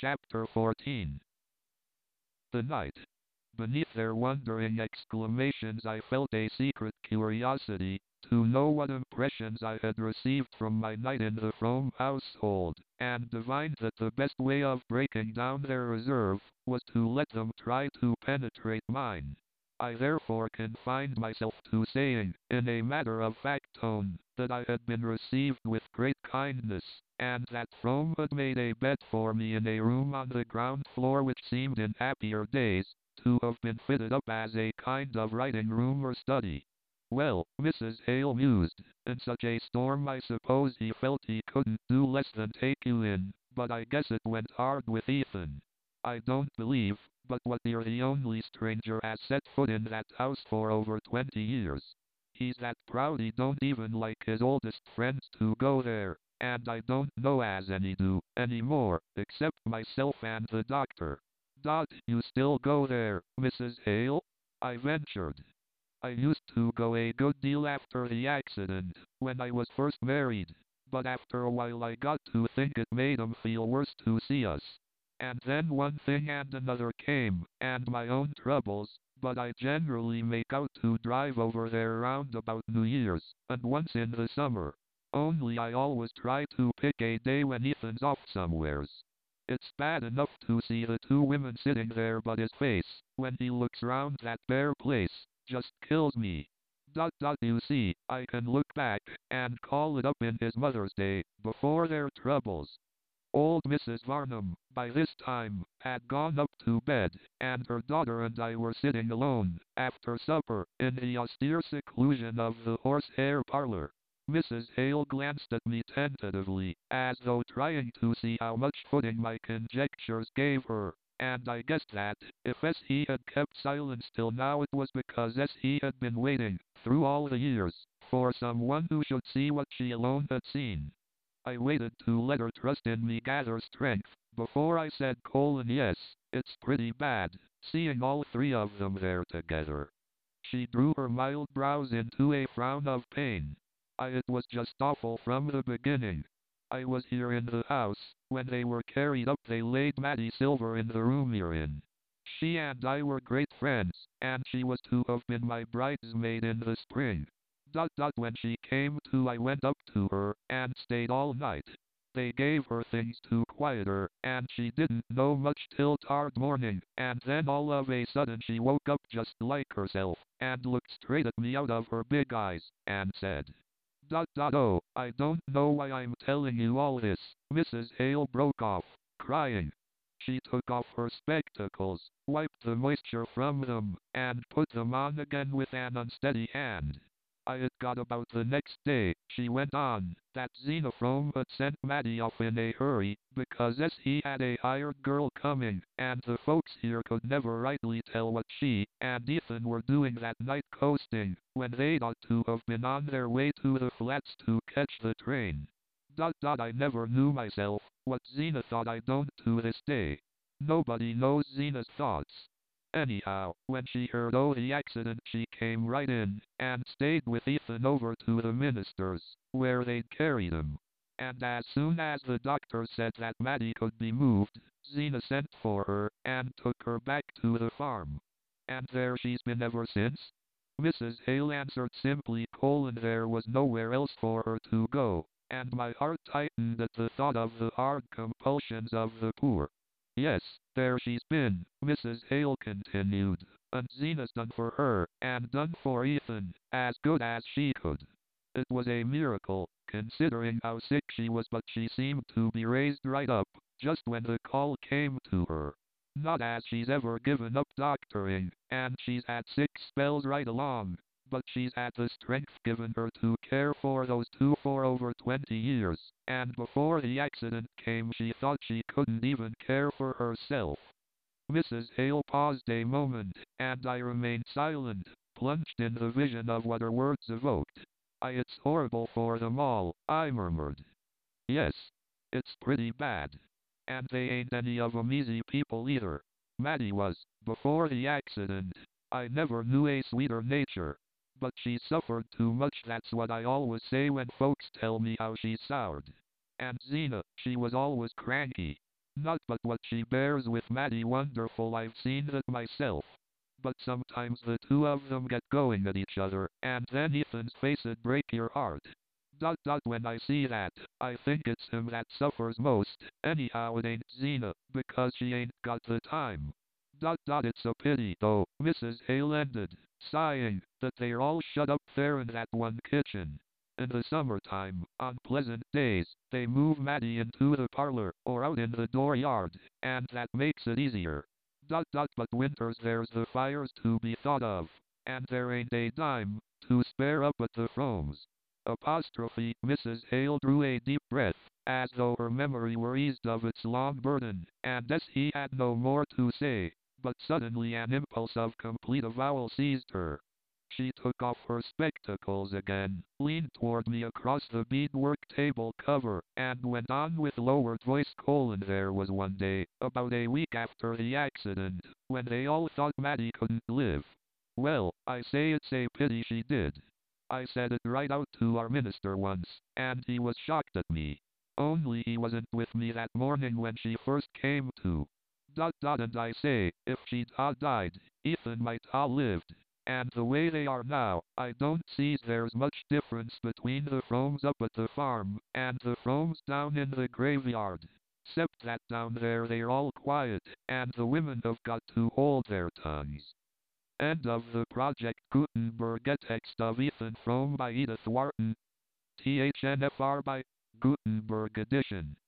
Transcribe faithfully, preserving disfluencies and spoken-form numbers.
Chapter fourteen. The night. Beneath their wondering exclamations I felt a secret curiosity to know what impressions I had received from my night in the Frome household, and divined that the best way of breaking down their reserve was to let them try to penetrate mine. I therefore confined myself to saying, in a matter-of-fact tone, that I had been received with great kindness, and that Frome had made a bed for me in a room on the ground floor which seemed in happier days to have been fitted up as a kind of writing room or study. Well, Missus Hale mused, in such a storm I suppose he felt he couldn't do less than take you in, but I guess it went hard with Ethan. I don't believe, but what you're the only stranger has set foot in that house for over twenty years. He's that proud he don't even like his oldest friends to go there, and I don't know as any do, anymore, except myself and the doctor. Dot, you still go there, Missus Hale? I ventured. I used to go a good deal after the accident, when I was first married, but after a while I got to think it made 'em feel worse to see us. And then one thing and another came, and my own troubles, but I generally make out to drive over there round about New Year's, and once in the summer. Only I always try to pick a day when Ethan's off somewheres. It's bad enough to see the two women sitting there, but his face, when he looks round that bare place, just kills me. Dot dot you see, I can look back, and call it up in his mother's day, before their troubles. Old Missus Varnum, by this time, had gone up to bed, and her daughter and I were sitting alone, after supper, in the austere seclusion of the horsehair parlor. Missus Hale glanced at me tentatively, as though trying to see how much footing my conjectures gave her, and I guessed that, if S. he had kept silence till now it was because S. he had been waiting, through all the years, for someone who should see what she alone had seen. I waited to let her trust in me gather strength, before I said colon yes, it's pretty bad, seeing all three of them there together. She drew her mild brows into a frown of pain. I, it was just awful from the beginning. I was here in the house, when they were carried up they laid Maddie Silver in the room you're in. She and I were great friends, and she was to have been my bridesmaid in the spring. Dot dot when she came to I went up to her, and stayed all night. They gave her things to quiet her, and she didn't know much till toward morning, and then all of a sudden she woke up just like herself, and looked straight at me out of her big eyes, and said, Dot dot oh, I don't know why I'm telling you all this. Missus Hale broke off, crying. She took off her spectacles, wiped the moisture from them, and put them on again with an unsteady hand. I had got about the next day, she went on, that Zena Frome had sent Maddie off in a hurry, because S. he had a hired girl coming, and the folks here could never rightly tell what she and Ethan were doing that night coasting, when they'd ought to have been on their way to the flats to catch the train. Dot dot I never knew myself, what Zena thought I don't to this day. Nobody knows Zena's thoughts. Anyhow, when she heard o' the accident she came right in, and stayed with Ethan over to the minister's, where they'd carried him. And as soon as the doctor said that Maddie could be moved, Zena sent for her, and took her back to the farm. And there she's been ever since. Missus Hale answered simply colon there was nowhere else for her to go, and my heart tightened at the thought of the hard compulsions of the poor. Yes, there she's been, Missus Hale continued, and Zena's done for her, and done for Ethan, as good as she could. It was a miracle, considering how sick she was, but she seemed to be raised right up, just when the call came to her. Not as she's ever given up doctoring, and she's had sick spells right along, but she's had the strength given her to care for those two for over twenty years, and before the accident came she thought she couldn't even care for herself. Missus Hale paused a moment, and I remained silent, plunged in the vision of what her words evoked. I, it's horrible for them all, I murmured. Yes, it's pretty bad. And they ain't any of 'em easy people either. Maddie was, before the accident. I never knew a sweeter nature. But she suffered too much, that's what I always say when folks tell me how she's soured. And Zena, she was always cranky. Not but what she bears with Maddie wonderful, I've seen that myself. But sometimes the two of them get going at each other, and then Ethan's face'd break your heart. Dot dot when I see that, I think it's him that suffers most, anyhow it ain't Zena, because she ain't got the time. Dot dot it's a pity though, Missus Hale ended, sighing, that they're all shut up there in that one kitchen. In the summertime, on pleasant days, they move Maddie into the parlor, or out in the dooryard, and that makes it easier. Dot dot but winters there's the fires to be thought of, and there ain't a dime to spare up at the Fromes. Apostrophe Missus Hale drew a deep breath, as though her memory were eased of its long burden, and as he had no more to say, but suddenly an impulse of complete avowal seized her. She took off her spectacles again, leaned toward me across the beadwork table cover, and went on with lowered voice colon there was one day, about a week after the accident, when they all thought Maddie couldn't live. Well, I say it's a pity she did. I said it right out to our minister once, and he was shocked at me. Only he wasn't with me that morning when she first came to. Dot dot and I say, if she'd ha died, Ethan might ha lived. And the way they are now, I don't see there's much difference between the Fromes up at the farm, and the Fromes down in the graveyard. Except that down there they're all quiet, and the women have got to hold their tongues. End of the Project Gutenberg, a text of Ethan Frome by Edith Wharton. T H N F R by Gutenberg Edition.